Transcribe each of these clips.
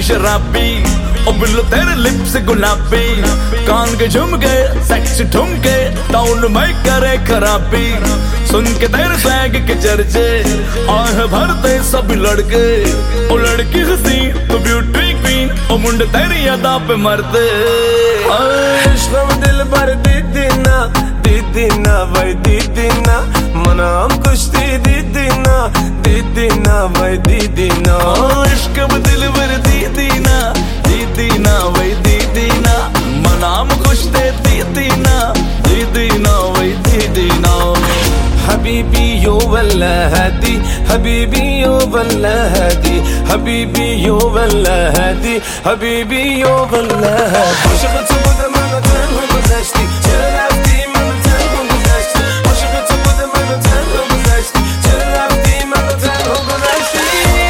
शराबी, ओ बिल्लो तेरे लिप्स गुलाबी, कान के झुमके सेक्स ठुमके टाउन में करे खराबी। सुन के तेरे स्वैग के चर्चे आह भरते सब लड़के, ओ लड़की हंसी तो ब्यूटी क्वीन, ओ मुंडे तेरी अदा पे मरते। इश्क़ दिल भर दीदीना दीदीना भाई दीदीना, मनाम कुश्ती दीदीना दीदीना भाई दीदीना। इश्क़ दिल भर दीदीना दीदीना भाई दीदीना, मनाम कुश्ती दीदीना दीदीना भाई दीदीना। हबीबी यो वल्ला हदी, हबीबी यो वल्ला हदी, हबीबी यो वल्ला हदी, हबीबी यो वल्ला हदी। Aşık tutup bana tenho güzeşti, çırafti bana tenho güzeşti. Aşık tutup bana tenho güzeşti, çırafti bana tenho güzeşti.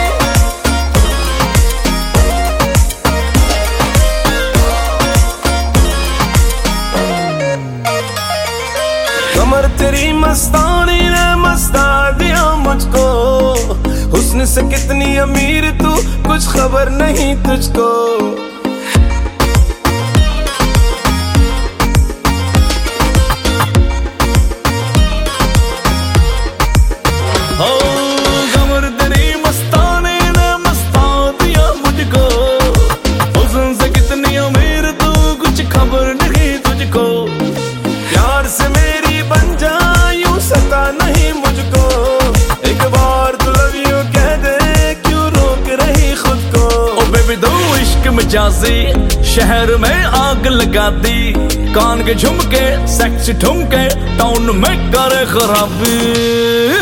कमर तेरी मस्तानी ने मस्ता दिया मुझको, हुस्न से कितनी अमीर तू कुछ खबर नहीं तुझको। ओ कमर तेरी मस्तानी ने मस्ता दिया मुझको, हुस्न से कितनी अमीर तू कुछ खबर नहीं तुझको। प्यार से मेरी बन जा यूं सता नहीं मुझको, एक बार तू लव यू कह दे क्यों रोक रही खुद को। ओ बेबी दो इश्क मजाजी शहर में आग लगा दी, कान के झुमके सेक्स ठुमके टाउन में करे खराबी।